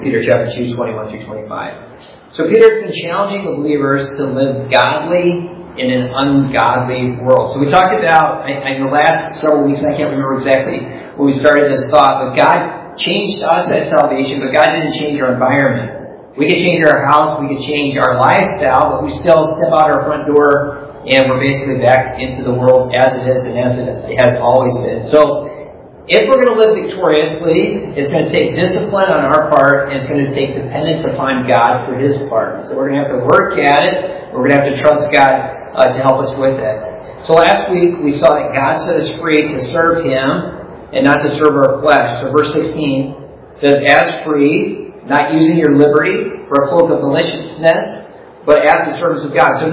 Peter chapter 2, 21 through 25. So Peter's been challenging the believers to live godly in an ungodly world. So we talked about, in the last several weeks, I can't remember exactly when we started this thought, but God changed us at salvation, but God didn't change our environment. We could change our house, we could change our lifestyle, but we still step out our front door and we're basically back into the world as it is and as it has always been. So if we're going to live victoriously, it's going to take discipline on our part, and it's going to take dependence upon God for His part. So we're going to have to work at it. We're going to have to trust God to help us with it. So last week we saw that God set us free to serve Him and not to serve our flesh. So verse 16 says, "As free, not using your liberty for a cloak of maliciousness, but as the servants of God." So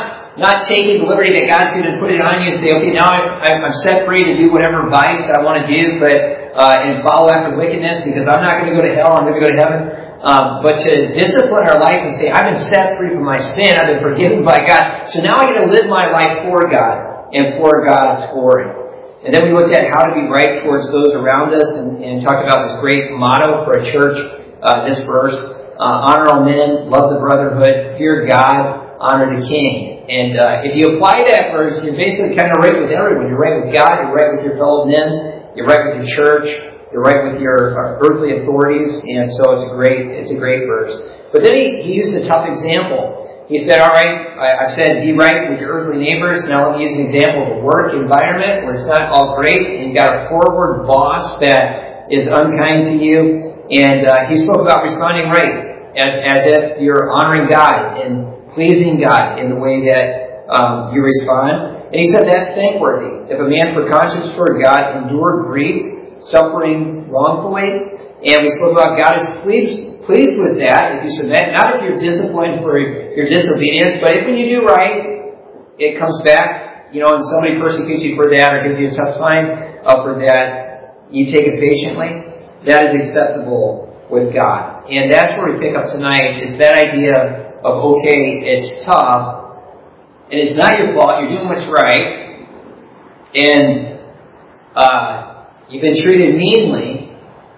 not taking the liberty that God's going to put it on you and say, okay, now I'm set free to do whatever vice I want to do, and follow after wickedness because I'm not going to go to hell, I'm going to go to heaven. But to discipline our life and say, I've been set free from my sin, I've been forgiven by God, so now I get to live my life for God and for God's glory. And then we looked at how to be right towards those around us and talked about this great motto for a church, this verse, honor all men, love the brotherhood, fear God, honor the king. And if you apply that verse, you're basically kind of right with everyone. You're right with God, you're right with your fellow men, you're right with your church, you're right with your earthly authorities, and so it's a great verse. But then he used a tough example. He said, all right, I've said be right with your earthly neighbors, now let me use an example of a work environment where it's not all great, and you've got a forward boss that is unkind to you, and he spoke about responding right, as if you're honoring God and pleasing God in the way that you respond. And he said that's thankworthy. If a man for conscience toward God endured grief, suffering wrongfully, and we spoke about God is pleased with that if you submit, not if you're disciplined for your disobedience, but if when you do right, it comes back, and somebody persecutes you for that or gives you a tough time for that, you take it patiently, that is acceptable with God. And that's where we pick up tonight, is that idea of, okay, it's tough, and it's not your fault, you're doing what's right, and you've been treated meanly,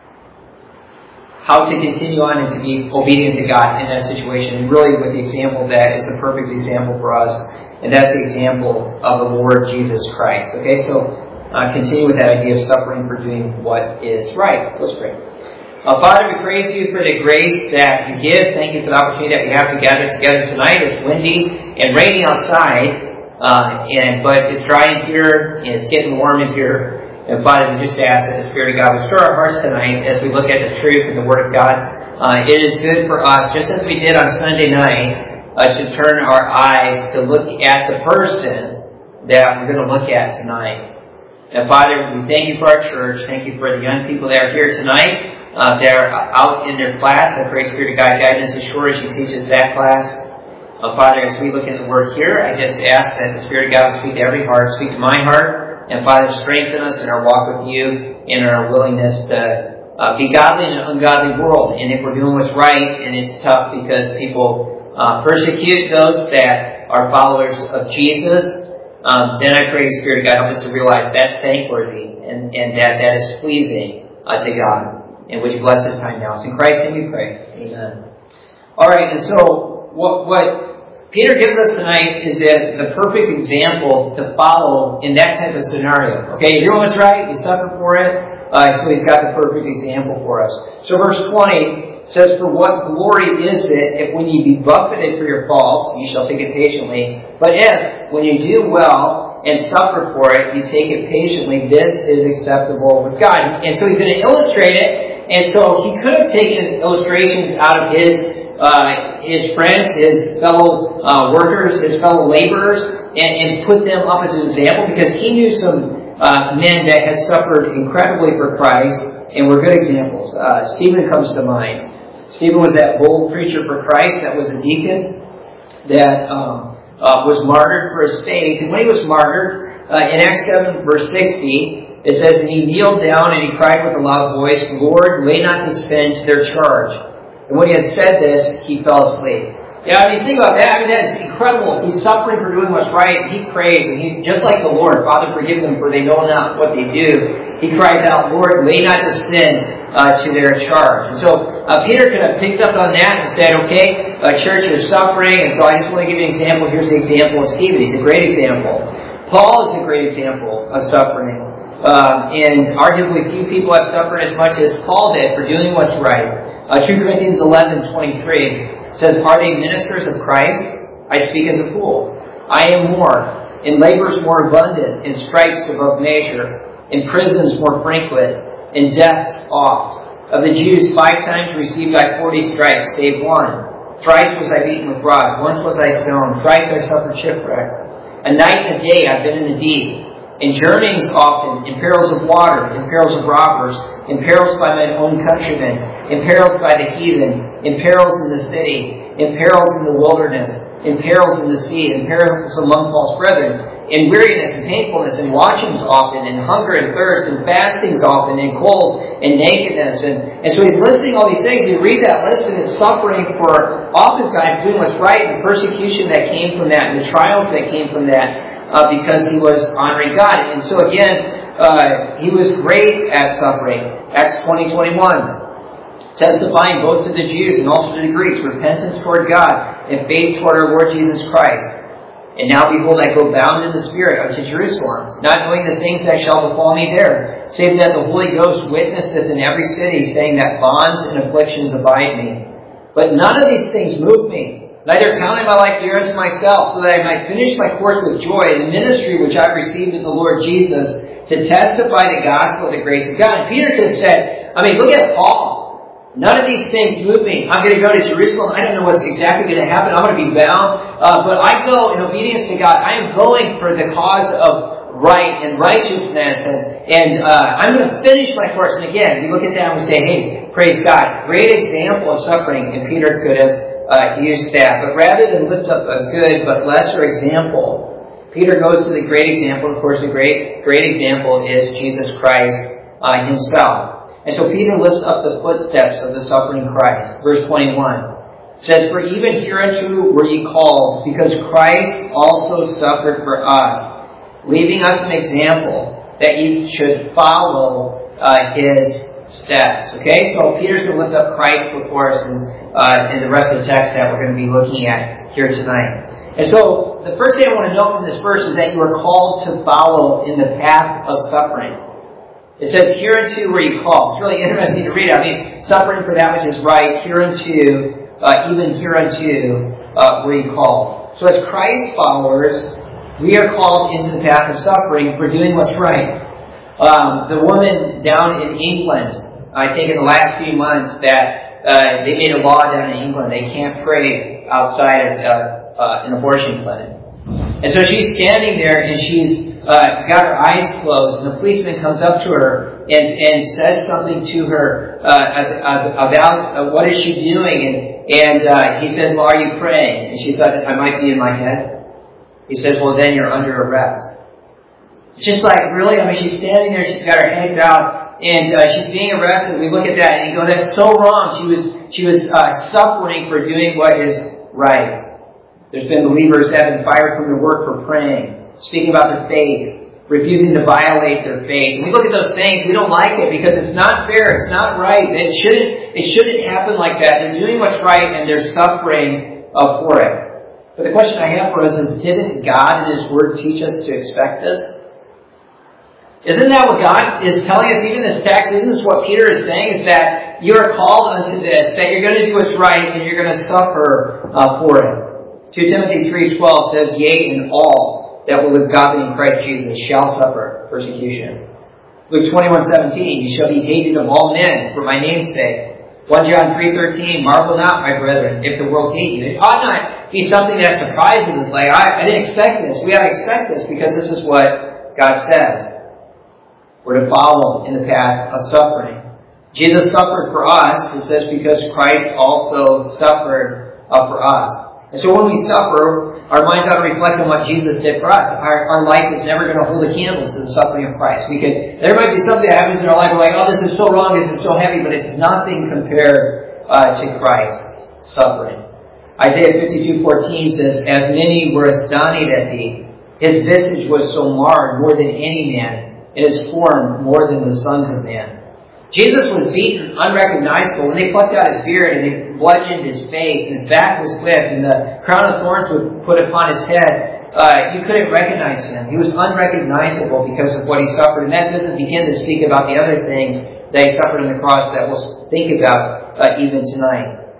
how to continue on and to be obedient to God in that situation. And really, with the example of that is the perfect example for us, and that's the example of the Lord Jesus Christ. Okay, so continue with that idea of suffering for doing what is right. So let's pray. Father, we praise you for the grace that you give. Thank you for the opportunity that we have to gather together tonight. It's windy and rainy outside, but it's dry in here, and it's getting warm in here. And Father, we just ask that the Spirit of God would stir our hearts tonight as we look at the truth and the Word of God. It is good for us, just as we did on Sunday night, to turn our eyes to look at the person that we're going to look at tonight. And Father, we thank you for our church. Thank you for the young people that are here tonight. They're out in their class. I pray, Spirit of God, guidance as sure as she teaches that class. Father, as we look at the Word here, I just ask that the Spirit of God would speak to every heart, speak to my heart, and Father, strengthen us in our walk with you and our willingness to be godly in an ungodly world. And if we're doing what's right, and it's tough because people persecute those that are followers of Jesus, then I pray, Spirit of God, help us to realize that's thankworthy and that is pleasing to God. And would you bless this time now? It's in Christ's name we pray. Amen. All right, and so what Peter gives us tonight is the perfect example to follow in that type of scenario. Okay, you're doing what's right, you suffer for it, so he's got the perfect example for us. So verse 20 says, "For what glory is it if when you be buffeted for your faults, you shall take it patiently? But if, when you do well and suffer for it, you take it patiently, this is acceptable with God." And so he's going to illustrate it. And so he could have taken illustrations out of his friends, his fellow workers, his fellow laborers, and put them up as an example because he knew some men that had suffered incredibly for Christ and were good examples. Stephen comes to mind. Stephen was that bold preacher for Christ that was a deacon that was martyred for his faith. And when he was martyred, in Acts 7, verse 60, it says, "And he kneeled down and he cried with a loud voice, 'Lord, lay not this sin to their charge.' And when he had said this, he fell asleep." Yeah, think about that. That is incredible. He's suffering for doing what's right. He prays, and he's just like the Lord. "Father, forgive them, for they know not what they do." He cries out, "Lord, lay not this sin to their charge." And so Peter could have picked up on that and said, okay, church is suffering, and so I just want to give you an example. Here's the example of Stephen. He's a great example. Paul is a great example of suffering. And arguably few people have suffered as much as Paul did for doing what's right. 2 Corinthians 11:23 says, "Are they ministers of Christ? I speak as a fool. I am more, in labors more abundant, in stripes above measure, in prisons more frequent, in deaths oft. Of the Jews 5 times received I 40 stripes, save one. Thrice was I beaten with rods, once was I stoned, thrice I suffered shipwreck. A night and a day I've been in the deep. In journeyings often, in perils of water, in perils of robbers, in perils by my own countrymen, in perils by the heathen, in perils in the city, in perils in the wilderness, in perils in the sea, in perils among false brethren, in weariness and painfulness, in watchings often, in hunger and thirst, in fastings often, in cold and nakedness." And so he's listing all these things. You read that list and it's suffering for oftentimes doing what's right, and the persecution that came from that, and the trials that came from that. Because he was honoring God. And so again, he was great at suffering. Acts 20:21, testifying both to the Jews and also to the Greeks, repentance toward God and faith toward our Lord Jesus Christ. "And now behold, I go bound in the Spirit unto Jerusalem, not knowing the things that shall befall me there, save that the Holy Ghost witnesseth in every city, saying that bonds and afflictions abide me. But none of these things move me. Neither count I my life dear unto myself, so that I might finish my course with joy in the ministry which I received in the Lord Jesus, to testify the gospel of the grace of God." And Peter could have said, look at Paul. None of these things move me. I'm going to go to Jerusalem. I don't know what's exactly going to happen. I'm going to be bound. But I go in obedience to God. I am going for the cause of right and righteousness. And I'm going to finish my course. And again, we look at that and we say, hey, praise God. Great example of suffering. And Peter could have used that. But rather than lift up a good but lesser example, Peter goes to the great example. Of course, the great example is Jesus Christ himself. And so Peter lifts up the footsteps of the suffering Christ. Verse 21 says, "For even hereunto were ye called, because Christ also suffered for us, leaving us an example that ye should follow his steps." Okay, so Peter's going to lift up Christ before us in the rest of the text that we're going to be looking at here tonight. And so the first thing I want to note from this verse is that you are called to follow in the path of suffering. It says, "Hereunto were ye called." It's really interesting to read. Suffering for that which is right, hereunto, even hereunto were ye called. So as Christ followers, we are called into the path of suffering for doing what's right. The woman down in England, I think in the last few months, that they made a law down in England. They can't pray outside of an abortion clinic. And so she's standing there and she's got her eyes closed, and the policeman comes up to her and says something to her about what is she doing, and he says, "Well, are you praying?" And she said, "I might be in my head." He says, "Well, then you're under arrest." It's just like, really? She's standing there, she's got her head bowed, and she's being arrested. We look at that and you go, that's so wrong. She was suffering for doing what is right. There's been believers that have been fired from their work for praying, speaking about their faith, refusing to violate their faith. And we look at those things, we don't like it because it's not fair, it's not right. It shouldn't happen like that. They're doing what's right and they're suffering for it. But the question I have for us is, didn't God in His Word teach us to expect this? Isn't that what God is telling us? Even this text, isn't this what Peter is saying? Is that you are called unto this, that you're going to do what's right and you're going to suffer for it. 2 Timothy 3:12 says, "Yea, and all that will live godly in Christ Jesus shall suffer persecution." Luke 21:17, "You shall be hated of all men for my name's sake." 1 John 3:13, "Marvel not, my brethren, if the world hate you." It ought not be something that surprises us, like, I didn't expect this. We ought to expect this because this is what God says. We're to follow in the path of suffering. Jesus suffered for us, it says, because Christ also suffered for us. And so when we suffer, our minds ought to reflect on what Jesus did for us. Our life is never going to hold a candle to the suffering of Christ. There might be something that happens in our life, we're like, oh, this is so wrong, this is so heavy, but it's nothing compared to Christ's suffering. Isaiah 52:14 says, "As many were astonished at thee, his visage was so marred more than any man, and his form more than the sons of man. Jesus was beaten, unrecognizable. When they plucked out his beard and they bludgeoned his face and his back was whipped and the crown of thorns was put upon his head, you couldn't recognize him. He was unrecognizable because of what he suffered. And that doesn't begin to speak about the other things that he suffered on the cross that we'll think about even tonight.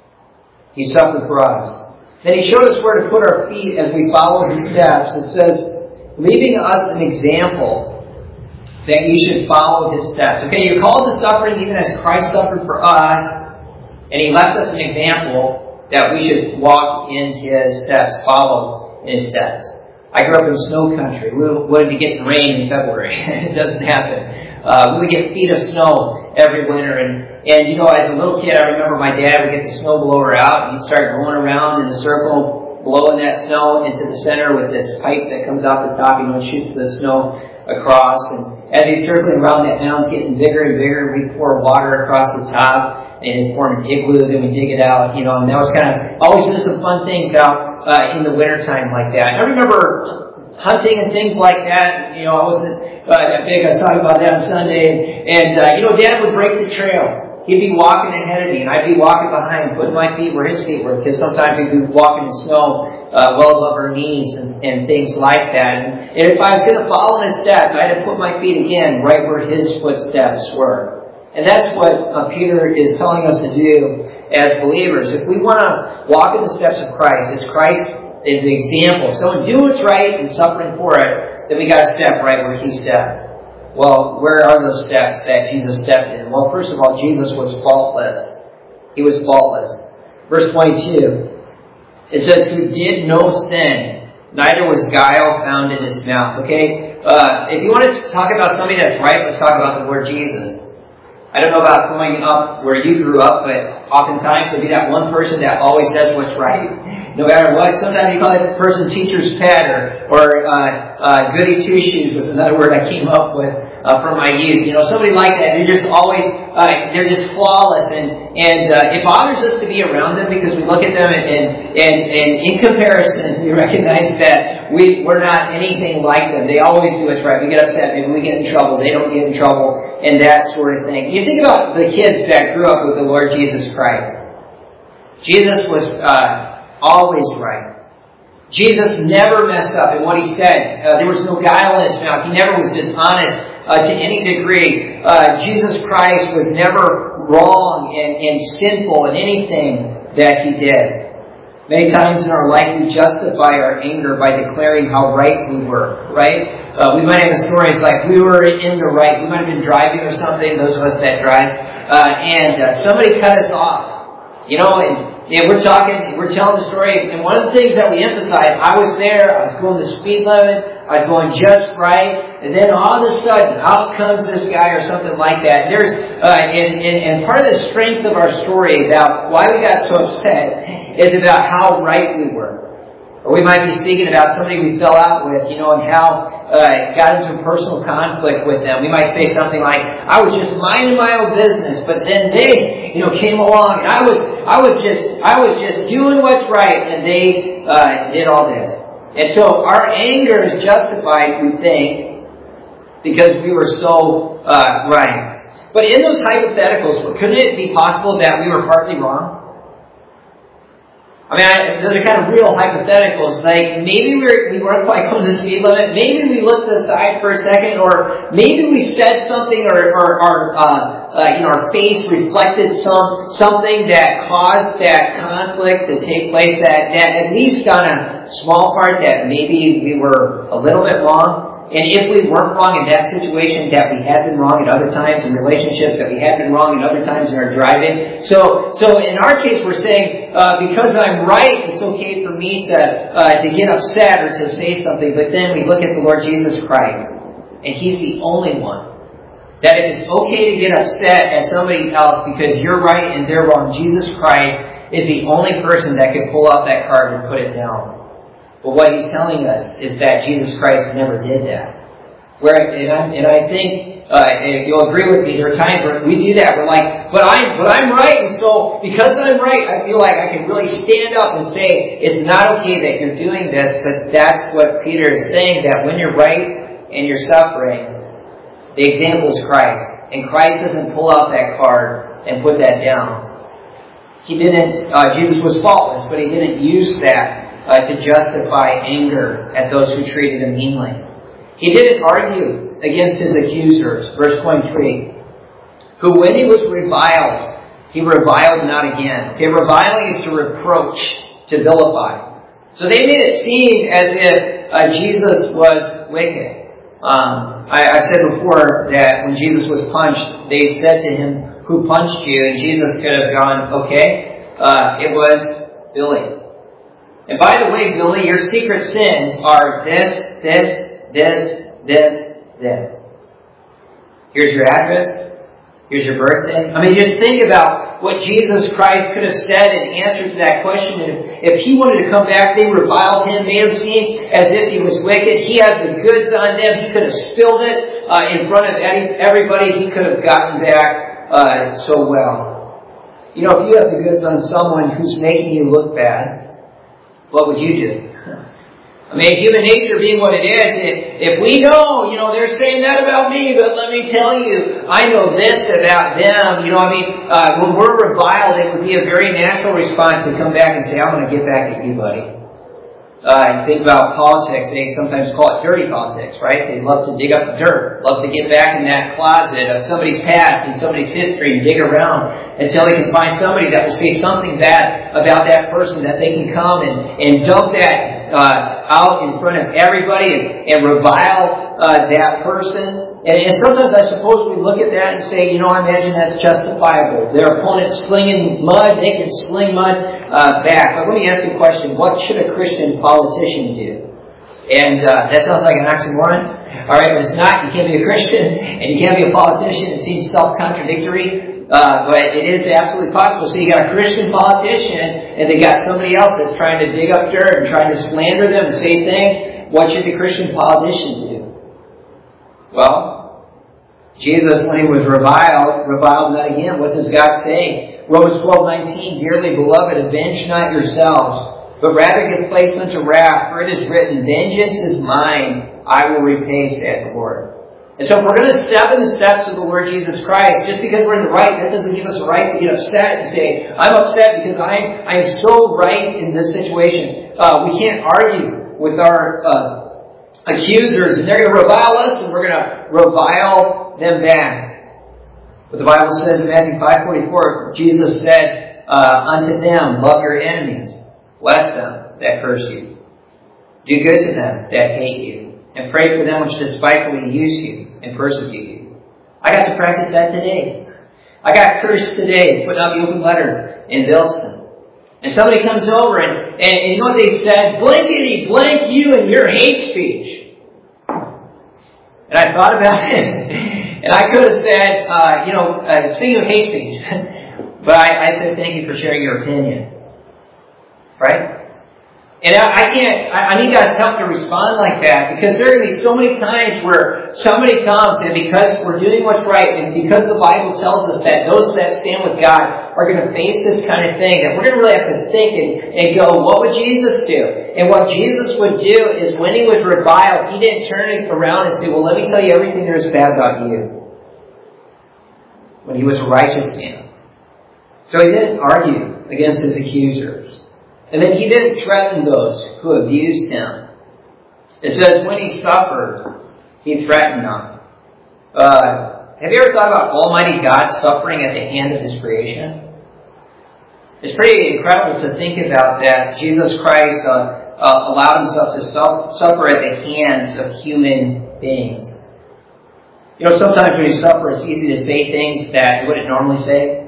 He suffered for us. Then he showed us where to put our feet as we follow his steps. It says, leaving us an example that you should follow his steps. Okay, you're called to suffering even as Christ suffered for us, and he left us an example that we should walk in his steps, follow in his steps. I grew up in snow country. We wouldn't be getting rain in February. It doesn't happen. We would get feet of snow every winter, and as a little kid, I remember my dad would get the snow blower out, and he'd start going around in a circle, blowing that snow into the center with this pipe that comes out the top, and shoots the snow across. And as he's circling around, that mound's getting bigger and bigger. We pour water across the top and form an igloo. Then we dig it out, and that was kind of always doing some fun things out in the wintertime like that. I remember hunting and things like that. I wasn't that big. I was talking about that on Sunday, and Dad would break the trail. He'd be walking ahead of me, and I'd be walking behind, putting my feet where his feet were, because sometimes we'd be walking in snow well above our knees and things like that. And if I was going to follow his steps, I had to put my feet again right where his footsteps were. And that's what Peter is telling us to do as believers. If we want to walk in the steps of Christ, as Christ is the example, if someone do what's right and suffering for it, then we got to step right where he stepped. Well, where are those steps that Jesus stepped in? Well, first of all, Jesus was faultless. He was faultless. Verse 22, it says, who did no sin, neither was guile found in his mouth. Okay? If you want to talk about somebody that's right, let's talk about the Lord Jesus. I don't know about growing up where you grew up, but oftentimes there'll be that one person that always does what's right, no matter what. Sometimes you call that person teacher's pet or goody two-shoes was another word I came up with from my youth. Somebody like that. They're just always, they're just flawless, and it bothers us to be around them because we look at them and in comparison, we recognize that we're not anything like them. They always do what's right. We get upset. Maybe we get in trouble. They don't get in trouble, and that sort of thing. You think about the kids that grew up with the Lord Jesus Christ. Jesus was always right. Jesus never messed up in what he said. There was no guile in his mouth. He never was dishonest to any degree. Jesus Christ was never wrong and sinful in anything that he did. Many times in our life, we justify our anger by declaring how right we were, right? We might have stories like we were in the right. We might have been driving or something, those of us that drive, and somebody cut us off, and we're telling the story, and one of the things that we emphasize, I was there, I was going the speed limit, I was going just right, and then all of a sudden, out comes this guy or something like that. There's, and part of the strength of our story about why we got so upset is about how right we were. Or we might be speaking about somebody we fell out with, and how got into a personal conflict with them. We might say something like, I was just minding my own business, but then they, came along, and I was just doing what's right, and they did all this. And so our anger is justified, we think, because we were so right. But in those hypotheticals, couldn't it be possible that we were partly wrong? Those are kind of real hypotheticals. Like, maybe we weren't quite going to the speed limit. Maybe we looked aside for a second, or maybe we said something, or our face reflected something that caused that conflict to take place. That at least on a small part, that maybe we were a little bit wrong. And if we weren't wrong in that situation, that we had been wrong at other times in relationships, that we had been wrong in other times in our driving. So in our case, we're saying, because I'm right, it's okay for me to get upset or to say something. But then we look at the Lord Jesus Christ, and He's the only one. That it is okay to get upset at somebody else because you're right and they're wrong. Jesus Christ is the only person that can pull out that card and put it down. But what he's telling us is that Jesus Christ never did that. And I think you'll agree with me. There are times where we do that. We're like, but I'm right, and so because I'm right, I feel like I can really stand up and say it's not okay that you're doing this. But that's what Peter is saying, that when you're right and you're suffering, the example is Christ. And Christ doesn't pull out that card and put that down. He didn't, Jesus was faultless, but he didn't use that to justify anger at those who treated him meanly. He didn't argue against his accusers. Verse 23. Who when he was reviled, he reviled not again. Okay, reviling is to reproach, to vilify. So they made it seem as if Jesus was wicked. I said before that when Jesus was punched, they said to him, who punched you? And Jesus could have gone, okay, it was Billy. And by the way, Billy, your secret sins are this. Here's your address. Here's your birthday. I mean, just think about what Jesus Christ could have said in answer to that question. If he wanted to come back, they reviled him, made him seem as if he was wicked. He had the goods on them. He could have spilled it in front of everybody. He could have gotten back so well. You know, if you have the goods on someone who's making you look bad, what would you do? I mean, human nature being what it is, if we know, they're saying that about me, but let me tell you, I know this about them. When we're reviled, it would be a very natural response to come back and say, I'm going to get back at you, buddy. Think about politics. They sometimes call it dirty politics, right? They love to dig up the dirt, love to get back in that closet of somebody's past and somebody's history and dig around until they can find somebody that will say something bad about that person, that they can come and dump that out in front of everybody and revile that person. And sometimes I suppose we look at that and say, I imagine that's justifiable. Their opponent slinging mud, they can sling mud back. But let me ask you a question. What should a Christian politician do? And that sounds like an oxymoron. All right, but it's not. You can't be a Christian and you can't be a politician. It seems self-contradictory. But it is absolutely possible. So you got a Christian politician and they got somebody else that's trying to dig up dirt and trying to slander them and say things. What should the Christian politician do? Well, Jesus, when he was reviled not again. What does God say? Romans 12:19, dearly beloved, avenge not yourselves, but rather give place unto wrath, for it is written, vengeance is mine, I will repay, saith the Lord. And so if we're going to step in the steps of the Lord Jesus Christ, just because we're in the right, that doesn't give us a right to get upset and say, I'm upset because I am so right in this situation. We can't argue with our accusers, and they're going to revile us, and we're going to revile them back. But the Bible says in Matthew 5:44, Jesus said unto them, love your enemies, bless them that curse you, do good to them that hate you, and pray for them which despitefully use you and persecute you. I got to practice that today. I got cursed today, putting out the open letter in Billston. And somebody comes over and you know what they said? Blankety blank you and your hate speech. And I thought about it. And I could have said, speaking of hate speech, but I said thank you for sharing your opinion. Right? And I need God's help to respond like that, because there are going to be so many times where somebody comes and because we're doing what's right and because the Bible tells us that those that stand with God are going to face this kind of thing, that we're going to really have to think and go, what would Jesus do? And what Jesus would do is when he was reviled, he didn't turn it around and say, well, let me tell you everything there is bad about you. When he was a righteous man. So he didn't argue against his accusers. And then he didn't threaten those who abused him. It says when he suffered, he threatened them. Have you ever thought about Almighty God suffering at the hand of his creation? It's pretty incredible to think about that Jesus Christ allowed himself to suffer at the hands of human beings. Sometimes when you suffer, it's easy to say things that you wouldn't normally say.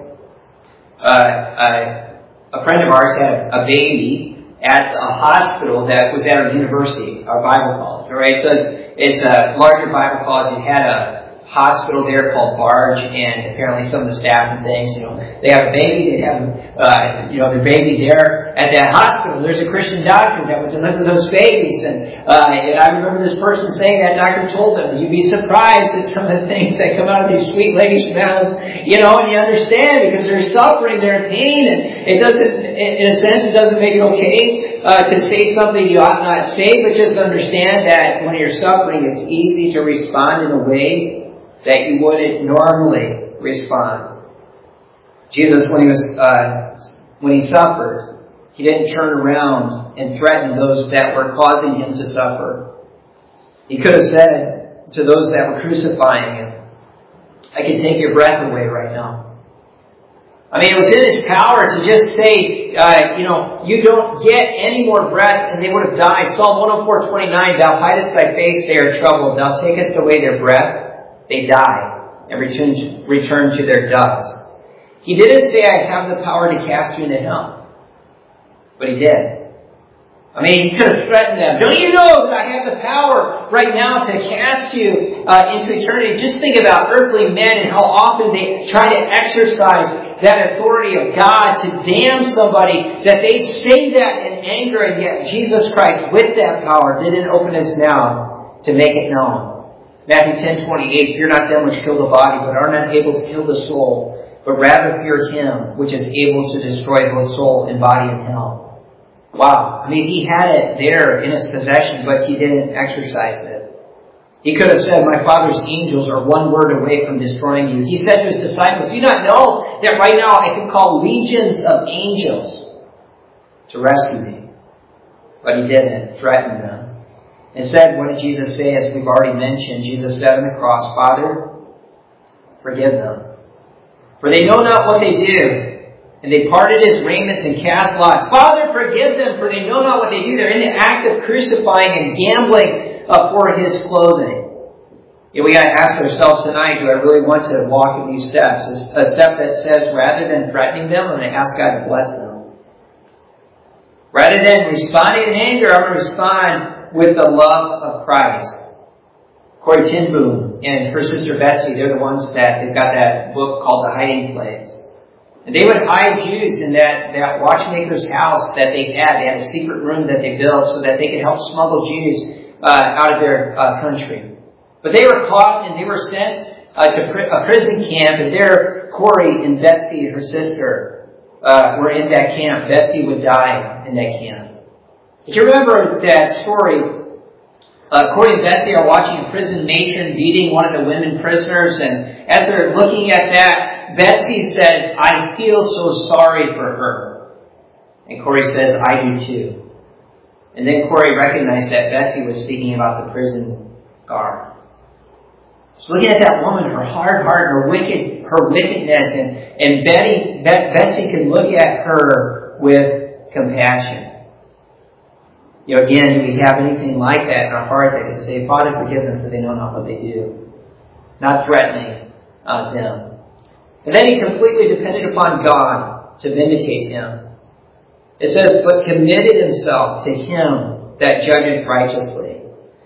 A friend of ours had a baby at a hospital that was at our university, our Bible college. All right, so it's a larger Bible college. It had a hospital there called Barge, and apparently some of the staff and things, they have a baby. They have, their baby there at that hospital. There's a Christian doctor that would deliver those babies, and I remember this person saying that doctor told them, "You'd be surprised at some of the things that come out of these sweet ladies' mouths, and you understand because they're suffering, they're in pain, and it doesn't, in a sense, it doesn't make it okay to say something you ought not say, but just understand that when you're suffering, it's easy to respond in a way that you wouldn't normally respond. Jesus, when he suffered, he didn't turn around and threaten those that were causing him to suffer. He could have said to those that were crucifying him, I can take your breath away right now. I mean, it was in his power to just say, you don't get any more breath, and they would have died. Psalm 104:29, thou hidest thy face, they are troubled. Thou takest away their breath, they die, and return to their dust. He didn't say, I have the power to cast you into hell. But he did. I mean, he could have threatened them. Don't you know that I have the power right now to cast you into eternity? Just think about earthly men and how often they try to exercise that authority of God to damn somebody, that they say that in anger, and yet Jesus Christ, with that power, didn't open his mouth to make it known. Matthew 10:28, fear not them which kill the body, but are not able to kill the soul, but rather fear him which is able to destroy both soul and body in hell. Wow. I mean, he had it there in his possession, but he didn't exercise it. He could have said, my Father's angels are one word away from destroying you. He said to his disciples, do you not know that right now I can call legions of angels to rescue me? But he didn't threaten them. Instead, what did Jesus say? As we've already mentioned, Jesus said on the cross, Father, forgive them, for they know not what they do. And they parted his raiments and cast lots. Father, forgive them, for they know not what they do. They're in the act of crucifying and gambling for his clothing. We got to ask ourselves tonight, do I really want to walk in these steps? A step that says, rather than threatening them, I'm going to ask God to bless them. Rather than responding in anger, I'm going to respond with the love of Christ. Corrie ten Boom and her sister Betsy, they're the ones that they've got that book called The Hiding Place. And they would hide Jews in that watchmaker's house that they had. They had a secret room that they built so that they could help smuggle Jews out of their country. But they were caught and they were sent to a prison camp. And there, Corrie and Betsy, her sister, were in that camp. Betsy would die in that camp. But you remember that story? Corrie and Betsy are watching a prison matron beating one of the women prisoners. And as they're looking at that, Betsy says, I feel so sorry for her. And Corrie says, I do too. And then Corrie recognized that Betsy was speaking about the prison guard. So looking at that woman, her hard heart, her wickedness, and Betsy could look at her with compassion. Again, do we have anything like that in our heart that can say, Father, forgive them, for they know not what they do? Not threatening them. And then he completely depended upon God to vindicate him. It says, but committed himself to him that judgeth righteously.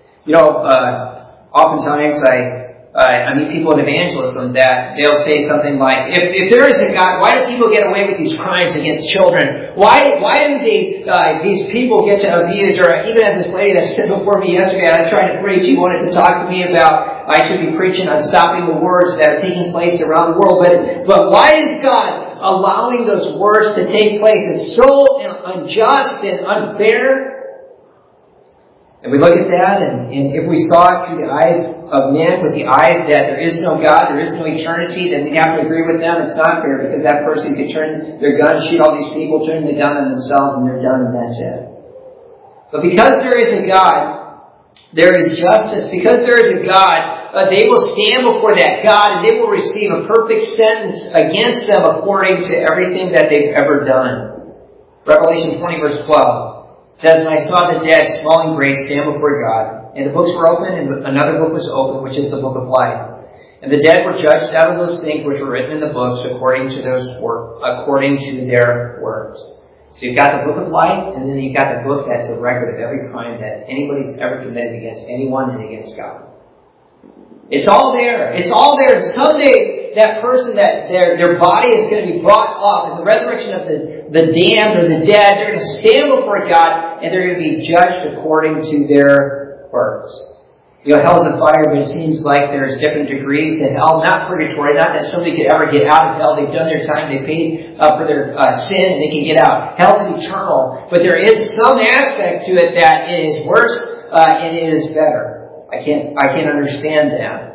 Oftentimes I meet people in evangelism that they'll say something like, if there is a God, why do people get away with these crimes against children? Why do these people get to abuse? Or even as this lady that stood before me yesterday, I was trying to preach, he wanted to talk to me about I should be preaching on stopping the wars that are taking place around the world. But why is God allowing those wars to take place? It's so unjust and unfair. And we look at that, and if we saw it through the eyes of men, with the eyes that there is no God, there is no eternity, then we have to agree with them. It's not fair, because that person could turn their gun, shoot all these people, turn the gun on themselves, and they're done, and that's it. But because there is a God, there is justice. Because there is a God, they will stand before that God, and they will receive a perfect sentence against them according to everything that they've ever done. Revelation 20, verse 12. It says, and I saw the dead, small and great, stand before God. And the books were opened, and another book was opened, which is the book of life. And the dead were judged out of those things which were written in the books according to their works. So you've got the book of life, and then you've got the book that's a record of every crime that anybody's ever committed against anyone and against God. It's all there. It's all there. And someday that person, that their body is going to be brought up in the resurrection of the damned or the dead. They're going to stand before God, and they're going to be judged according to their works. Hell's a fire, but it seems like there's different degrees to hell. Not purgatory, not that somebody could ever get out of hell. They've done their time, they paid for their sin, and they can get out. Hell's eternal, but there is some aspect to it that it is worse and it is better. I can't understand that.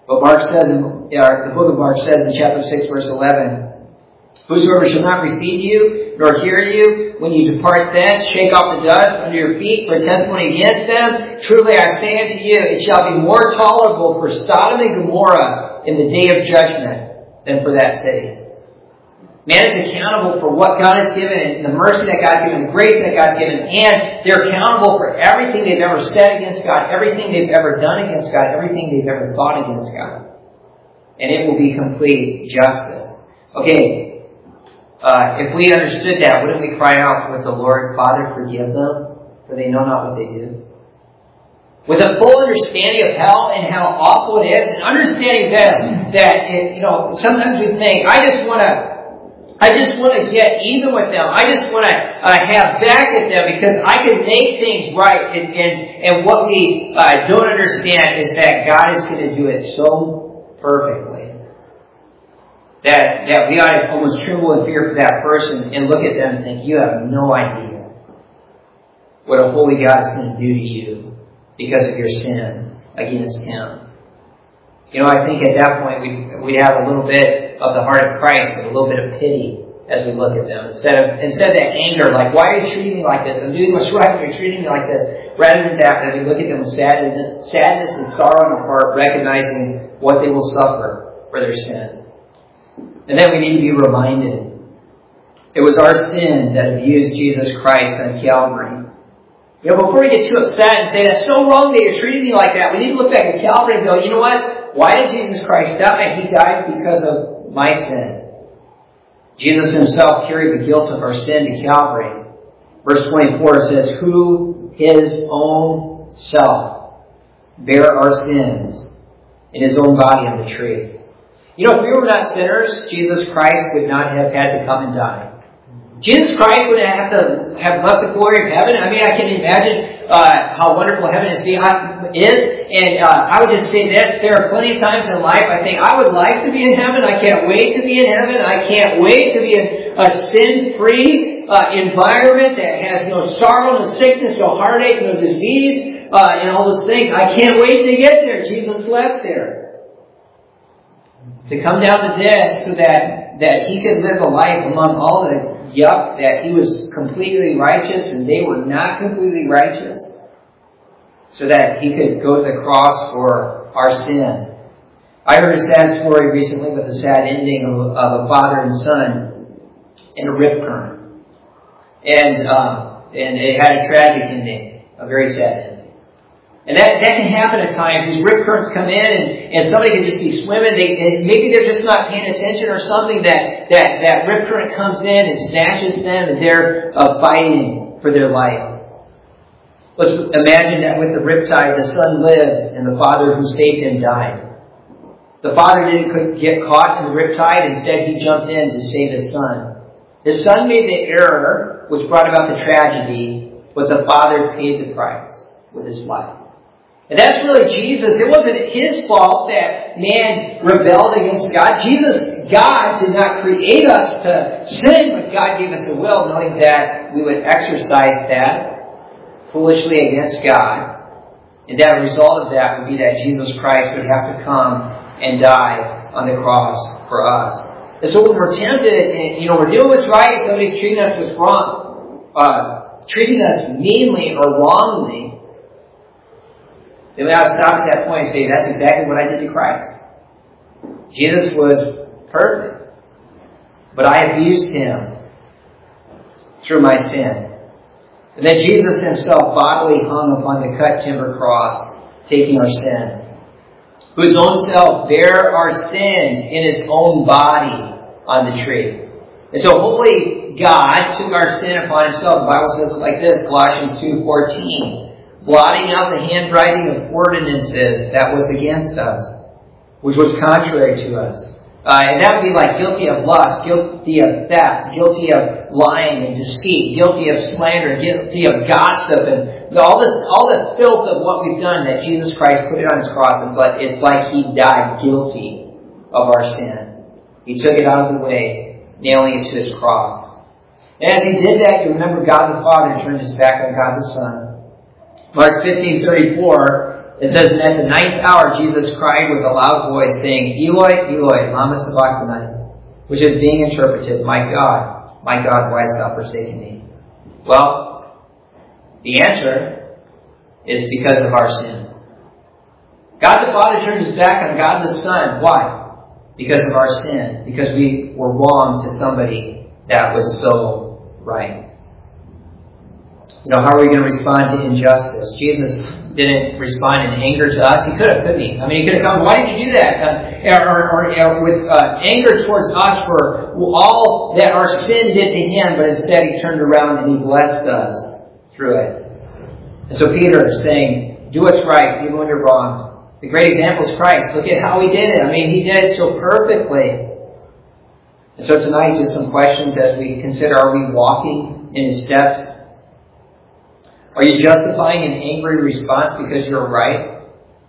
But Mark says, the book of Mark says in chapter 6, verse 11, whosoever shall not receive you, nor hear you, when you depart thence, shake off the dust under your feet for testimony against them. Truly I say unto you, it shall be more tolerable for Sodom and Gomorrah in the day of judgment than for that city. Man is accountable for what God has given, and the mercy that God's given, the grace that God's given, and they're accountable for everything they've ever said against God, everything they've ever done against God, everything they've ever thought against God. And it will be complete justice. Okay, if we understood that, wouldn't we cry out with the Lord, Father, forgive them, for they know not what they do? With a full understanding of hell and how awful it is, and understanding this, that sometimes we think, I just want to get even with them. I just want to have back at them because I can make things right. And what we don't understand is that God is going to do it so perfectly that we ought to almost tremble in fear for that person and look at them and think, you have no idea what a holy God is going to do to you because of your sin against Him. I think at that point we'd have a little bit of the heart of Christ, but a little bit of pity as we look at them. Instead of that anger, like, why are you treating me like this? I'm doing what's right, and you're treating me like this. Rather than that we look at them with sadness and sorrow in our heart, recognizing what they will suffer for their sin. And then we need to be reminded, it was our sin that abused Jesus Christ on Calvary. Before we get too upset and say, that's so wrong that you're treating me like that, we need to look back at Calvary and go, you know what? Why did Jesus Christ die? He died because of my sin. Jesus Himself carried the guilt of our sin to Calvary. Verse 24 says, who His own self bare our sins in His own body on the tree. If we were not sinners, Jesus Christ would not have had to come and die. Jesus Christ would have to have left the glory of heaven. I can imagine how wonderful heaven is. And I would just say this, there are plenty of times in life I think, I would like to be in heaven. I can't wait to be in heaven. I can't wait to be in a sin-free environment that has no sorrow, no sickness, no heartache, no disease, and all those things. I can't wait to get there. Jesus left there to come down to this so that He could live a life among all the that He was completely righteous and they were not completely righteous, so that He could go to the cross for our sin. I heard a sad story recently with a sad ending of a father and son in a rip current. And it had a tragic ending, a very sad ending. And that can happen at times. These rip currents come in and somebody can just be swimming. Maybe they're just not paying attention or something. That rip current comes in and snatches them and they're fighting for their life. Let's imagine that with the riptide, the son lives and the father who saved him died. The father didn't get caught in the riptide. Instead, he jumped in to save his son. His son made the error which brought about the tragedy, but the father paid the price with his life. And that's really Jesus. It wasn't His fault that man rebelled against God. God did not create us to sin, but God gave us a will, knowing that we would exercise that foolishly against God. And that a result of that would be that Jesus Christ would have to come and die on the cross for us. And so when we're tempted, and we're doing what's right, somebody's treating us what's wrong, treating us meanly or wrongly, then we have to stop at that point and say, that's exactly what I did to Christ. Jesus was perfect, but I abused Him through my sin. And then Jesus Himself bodily hung upon the cut timber cross, taking our sin, whose own self bare our sins in His own body on the tree. And so holy God took our sin upon Himself. The Bible says it like this, Colossians 2:14. Blotting out the handwriting of ordinances that was against us, which was contrary to us. And that would be like guilty of lust, guilty of theft, guilty of lying and deceit, guilty of slander, guilty of gossip, and all the filth of what we've done that Jesus Christ put it on His cross. But it's like He died guilty of our sin. He took it out of the way, nailing it to His cross. And as He did that, you remember God the Father turned His back on God the Son. Mark 15:34, It says, and at the 9th hour, Jesus cried with a loud voice, saying, Eloi, Eloi, lama sabachthani, which is being interpreted, my God, why hast thou forsaken me? Well, the answer is because of our sin. God the Father turned his back on God the Son. Why? Because of our sin. Because we were wrong to somebody that was so right. How are we going to respond to injustice? Jesus didn't respond in anger to us. He could have, couldn't he? I mean, he could have come, why did you do that? Or with anger towards us for all that our sin did to him, but instead he turned around and he blessed us through it. And so Peter is saying, do what's right, even when you're wrong. The great example is Christ. Look at how he did it. I mean, he did it so perfectly. And so tonight, just some questions as we consider, are we walking in his steps? Are you justifying an angry response because you're right?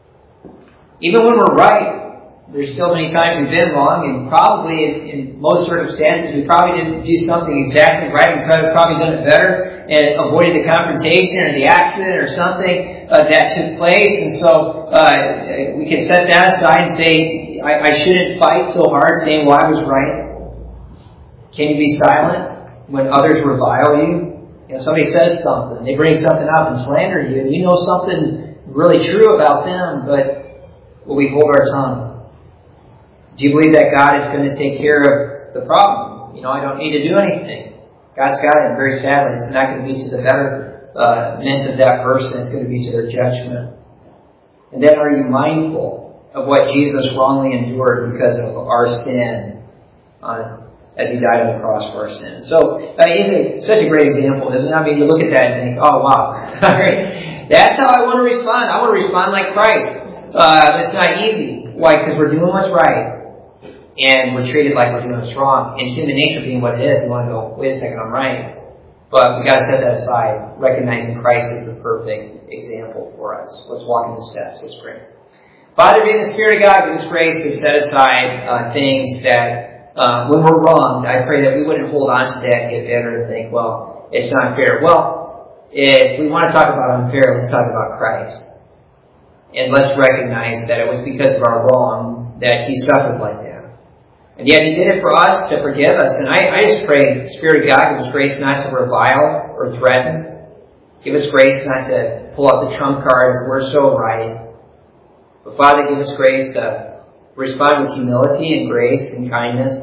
Even when we're right, there's still many times we've been wrong, and probably in most circumstances we probably didn't do something exactly right. We could have probably done it better and avoided the confrontation or the accident or something that took place. And so we can set that aside and say, I shouldn't fight so hard saying, well, I was right. Can you be silent when others revile you? Somebody says something, they bring something up and slander you, and you know something really true about them, but will we hold our tongue? Do you believe that God is going to take care of the problem? I don't need to do anything. God's got it, and very sadly, it's not going to be to the betterment of that person, it's going to be to their judgment. And then are you mindful of what Jesus wrongly endured because of our sin as he died on the cross for our sins? So it's such a great example, isn't it? I mean, you look at that and think, oh, wow. That's how I want to respond. I want to respond like Christ. It's not easy. Why? Because we're doing what's right. And we're treated like we're doing what's wrong. And human nature being what it is, we want to go, wait a second, I'm right. But we got to set that aside, recognizing Christ is the perfect example for us. Let's walk in the steps. Let's pray. Father, be in the Spirit of God, give us grace to set aside things that when we're wronged, I pray that we wouldn't hold on to that and get bitter and think, well, it's not fair. Well, if we want to talk about unfair, let's talk about Christ. And let's recognize that it was because of our wrong that he suffered like that. And yet he did it for us to forgive us. And I just pray, Spirit of God, give us grace not to revile or threaten. Give us grace not to pull out the trump card if we're so right. But Father, give us grace to respond with humility and grace and kindness.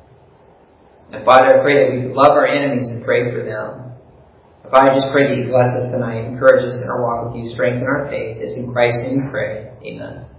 And Father, I pray that we love our enemies and pray for them. And Father, I just pray that you bless us tonight, encourage us in our walk with you, strengthen our faith. It's in Christ's name we pray. Amen.